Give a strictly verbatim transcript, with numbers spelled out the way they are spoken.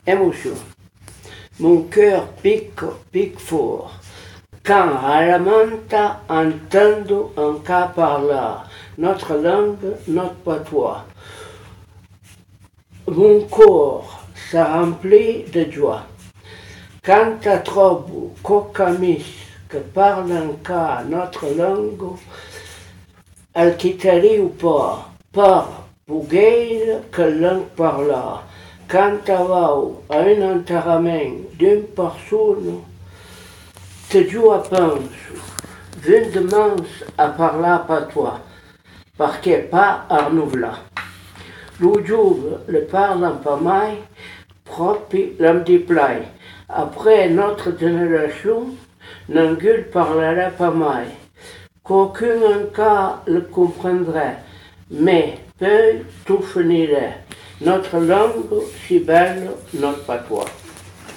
émotion. Mon cœur pique, pique fort. Quand à la manta entendo un cas parler, notre langue, notre patois. Mon corps se remplit de joie. Quand tu trobo qu'aucamis que parle encara notre langue, el quittaria ou pas, par pogueira que langue parlar. Quand tu vas à un enterrament d'une personne, te joue penso, vin de mans a parlar patois, perquè pas a renouvelar. Lo jove le parlen pas mai, propi l'am di plai. Après notre génération, ningú parlera pas mai. Qu'aucun encara le comprendrait, mais peu tout finirait. Notre langue si belle, notre patois.